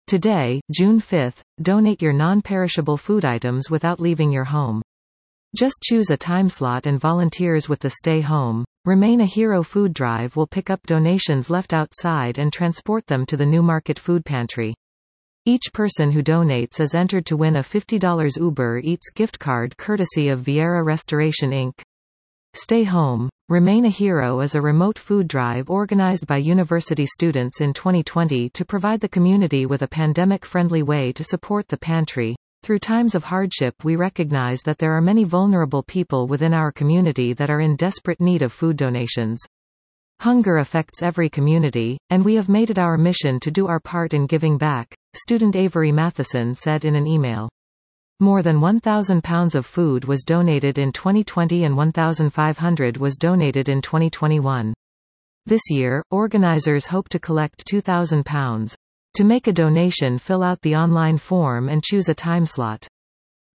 Today, June 5, donate your non-perishable food items without leaving your home. Just choose a time slot and volunteers with the Stay Home, Remain a Hero food drive will pick up donations left outside and transport them to the Newmarket Food Pantry. Each person who donates is entered to win a $50 Uber Eats gift card courtesy of Vieira Restoration Inc. Stay Home, Remain a Hero is a remote food drive organized by university students in 2020 to provide the community with a pandemic-friendly way to support the pantry. Through times of hardship, we recognize that there are many vulnerable people within our community that are in desperate need of food donations. Hunger affects every community, and we have made it our mission to do our part in giving back, student Avery Matheson said in an email. More than 1,000 pounds of food was donated in 2020 and 1,500 was donated in 2021. This year, organizers hope to collect 2,000 pounds. To make a donation, fill out the online form and choose a time slot.